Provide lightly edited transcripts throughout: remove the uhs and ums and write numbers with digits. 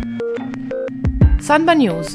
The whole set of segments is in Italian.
Samba News.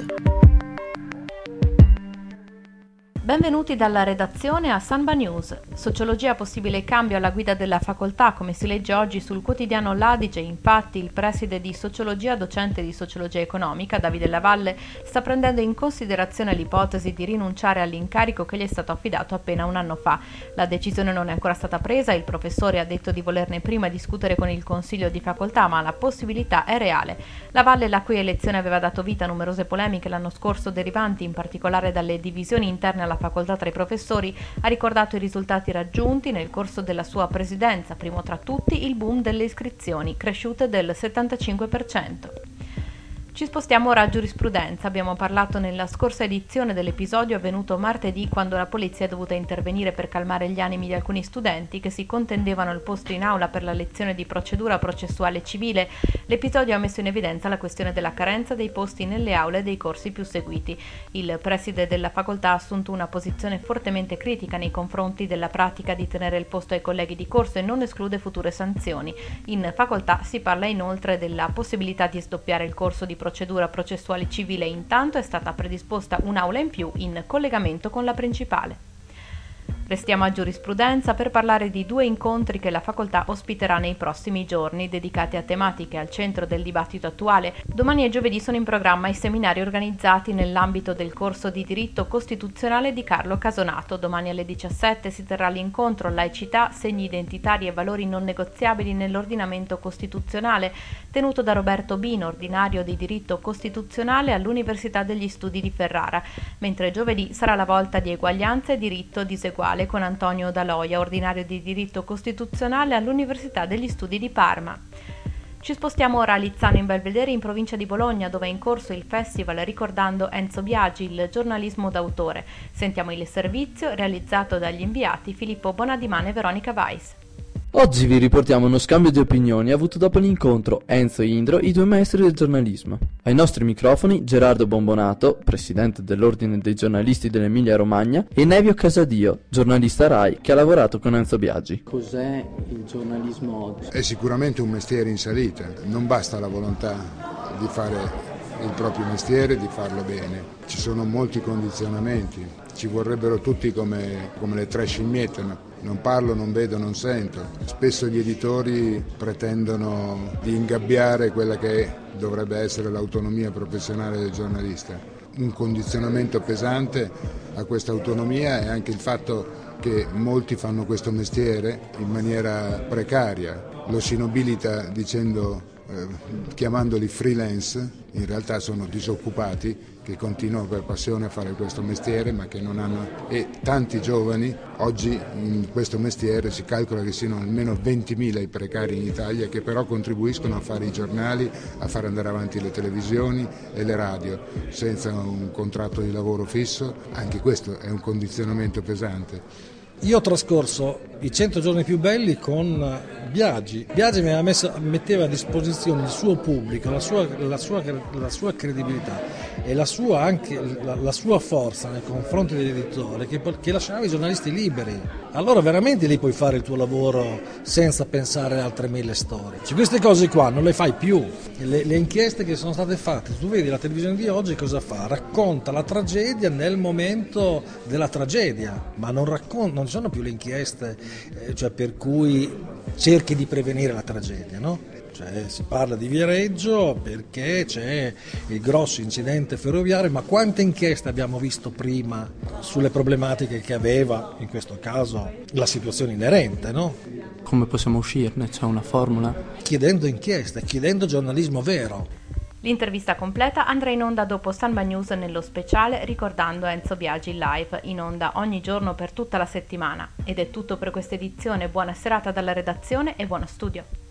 Benvenuti dalla redazione a Samba News. Sociologia possibile cambio alla guida della facoltà, come si legge oggi sul quotidiano L'Adige. Infatti il preside di sociologia, docente di sociologia economica, Davide Lavalle, sta prendendo in considerazione l'ipotesi di rinunciare all'incarico che gli è stato affidato appena un anno fa. La decisione non è ancora stata presa, il professore ha detto di volerne prima discutere con il consiglio di facoltà, ma la possibilità è reale. Lavalle, la cui elezione aveva dato vita a numerose polemiche l'anno scorso, derivanti in particolare dalle divisioni interne alla facoltà tra i professori, ha ricordato i risultati raggiunti nel corso della sua presidenza, primo tra tutti il boom delle iscrizioni, cresciute del 75%. Ci spostiamo ora a giurisprudenza. Abbiamo parlato nella scorsa edizione dell'episodio avvenuto martedì, quando la polizia è dovuta intervenire per calmare gli animi di alcuni studenti che si contendevano il posto in aula per la lezione di procedura processuale civile. L'episodio ha messo in evidenza la questione della carenza dei posti nelle aule dei corsi più seguiti. Il preside della facoltà ha assunto una posizione fortemente critica nei confronti della pratica di tenere il posto ai colleghi di corso e non esclude future sanzioni. In facoltà si parla inoltre della possibilità di sdoppiare il corso di procedura processuale civile. Intanto è stata predisposta un'aula in più in collegamento con la principale. Restiamo a giurisprudenza per parlare di due incontri che la facoltà ospiterà nei prossimi giorni, dedicati a tematiche al centro del dibattito attuale. Domani e giovedì sono in programma i seminari organizzati nell'ambito del corso di diritto costituzionale di Carlo Casonato. Domani alle 17 si terrà l'incontro Laicità, segni identitari e valori non negoziabili nell'ordinamento costituzionale, tenuto da Roberto Bino, ordinario di diritto costituzionale all'Università degli Studi di Ferrara, mentre giovedì sarà la volta di eguaglianza e diritto diseguale con Antonio Daloia, ordinario di diritto costituzionale all'Università degli Studi di Parma. Ci spostiamo ora a Lizzano in Belvedere, in provincia di Bologna, dove è in corso il festival ricordando Enzo Biagi, il giornalismo d'autore. Sentiamo il servizio realizzato dagli inviati Filippo Bonadimane e Veronica Weiss. Oggi vi riportiamo uno scambio di opinioni avuto dopo l'incontro Enzo e Indro, i due maestri del giornalismo. Ai nostri microfoni Gerardo Bombonato, presidente dell'Ordine dei giornalisti dell'Emilia Romagna, e Nevio Casadio, giornalista RAI che ha lavorato con Enzo Biagi. Cos'è il giornalismo oggi? È sicuramente un mestiere in salita, non basta la volontà di fare il proprio mestiere, di farlo bene. Ci sono molti condizionamenti, ci vorrebbero tutti come le tre scimmiette. Non parlo, non vedo, non sento. Spesso gli editori pretendono di ingabbiare quella che dovrebbe essere l'autonomia professionale del giornalista. Un condizionamento pesante a questa autonomia è anche il fatto che molti fanno questo mestiere in maniera precaria. Lo si nobilita chiamandoli freelance, in realtà sono disoccupati che continuano per passione a fare questo mestiere ma che non hanno, e tanti giovani oggi in questo mestiere si calcola che siano almeno 20.000 i precari in Italia, che però contribuiscono a fare i giornali, a fare andare avanti le televisioni e le radio senza un contratto di lavoro fisso. Anche questo è un condizionamento pesante. Io ho trascorso i 100 giorni più belli con Biagi. Biagi metteva a disposizione il suo pubblico, la sua credibilità e la sua forza nei confronti degli editori che lasciava i giornalisti liberi. Allora veramente lì puoi fare il tuo lavoro senza pensare a altre 1000 storie. Queste cose qua non le fai più. Le inchieste che sono state fatte, tu vedi la televisione di oggi cosa fa? Racconta la tragedia nel momento della tragedia, ma non sono più le inchieste per cui cerchi di prevenire la tragedia, no? Si parla di Viareggio perché c'è il grosso incidente ferroviario, ma quante inchieste abbiamo visto prima sulle problematiche che aveva, in questo caso, la situazione inerente, no? Come possiamo uscirne? C'è una formula? Chiedendo inchieste, chiedendo giornalismo vero. L'intervista completa andrà in onda dopo Samba News nello speciale ricordando Enzo Biagi live, in onda ogni giorno per tutta la settimana. Ed è tutto per questa edizione. Buona serata dalla redazione e buono studio.